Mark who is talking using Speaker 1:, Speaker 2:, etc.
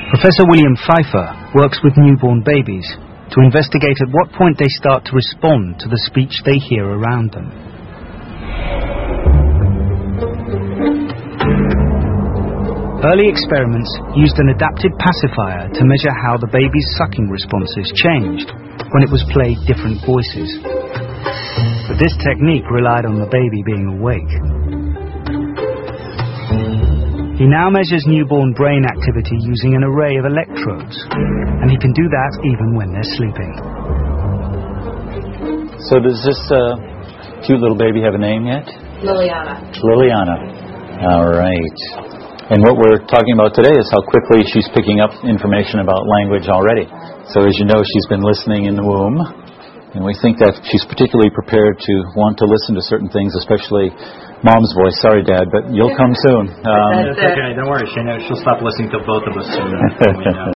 Speaker 1: Professor William Pfeiffer works with newborn babies to investigate at what point they start to respond to the speech they hear around them. Early experiments used an adapted pacifier to measure how the baby's sucking responses changed when it was played different voices. But this technique relied on the baby being awake. He now measures newborn brain activity using an array of electrodes, and he can do that even when they're sleeping.
Speaker 2: So does this cute little baby have a name yet?
Speaker 3: Liliana.
Speaker 2: Liliana. All right. And what we're talking about today is how quickly she's picking up information about language already. So as you know, she's been listening in the womb, and we think that she's particularly prepared to want to listen to certain things, especially Mom's voice. Sorry, Dad, but you'll come soon.
Speaker 4: It's okay. Don't worry. She'll stop listening to both of us soon.